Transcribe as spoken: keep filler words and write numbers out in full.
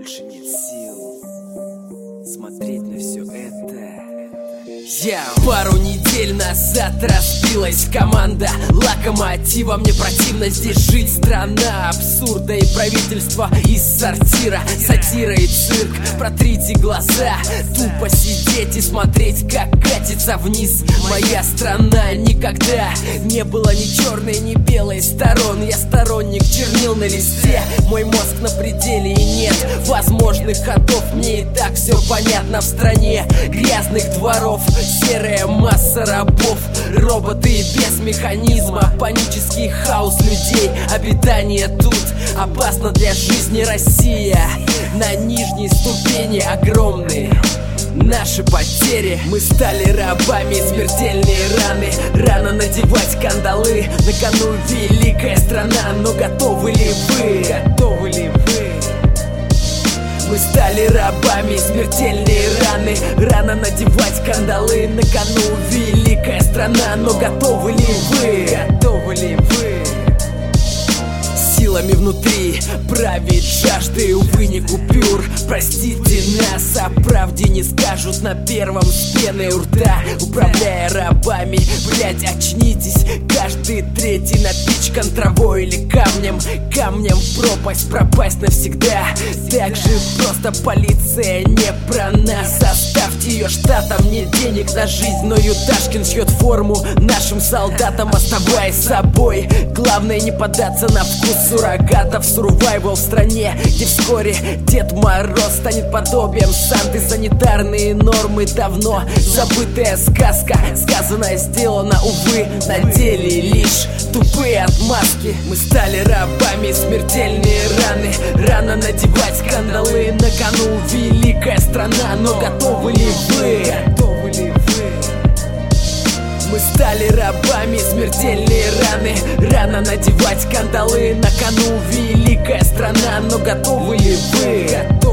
больше нет сил смотреть на все это. Я пару недель назад разбилась команда Локомотива. Мне противно здесь жить, страна абсурда и правительство из сортира, сатира и цирк. Протрите глаза, тупо сидеть и смотреть, как катится вниз моя страна. Никогда не было ни черной, ни белой сторон. Я сторонник чернил на листе, мой мозг на пределе и нет возможных ходов. Мне и так все понятно в стране грязных дворов. Серая масса рабов, роботы без механизма, панический хаос людей. Обитание тут опасно для жизни. Россия на нижней ступени, огромные наши потери. Мы стали рабами, смертельные раны. Рано надевать кандалы, на кону великая страна. Но готовы ли вы? Готовы ли вы? Мы стали рабами, смертельные раны. Рано надевать кандалы, на кону великая страна. Но готовы ли вы? Готовы ли вы? Силами внутри правит жажды, увы, не купюр. Простите нас, о правде не скажут на первом с пеной у рта. Управляя рабами, блять, очнитесь. Каждый третий напичкан травой или камнем. Камнем в пропасть, пропасть навсегда. Так же просто полиция не про нас. Оставьте ее штатом, нет денег на жизнь, но Юташкин шьет форму нашим солдатам. Оставаясь собой, главное не поддаться на вкус суррогатов. Сурвайвал в стране, где вскоре Дед Мороз станет подобием Санты. Санитарные нормы давно забытая сказка. Сказано, сделано, увы, на деле лишь тупые отмазки. Мы стали рабами, смертельные раны. Рано надевать кандалы, на кону великая страна. Но готовы ли вы? Готовы ли вы? Мы стали рабами, смертельные раны. Рано надевать кандалы, на кону великая страна. Но готовы ли вы?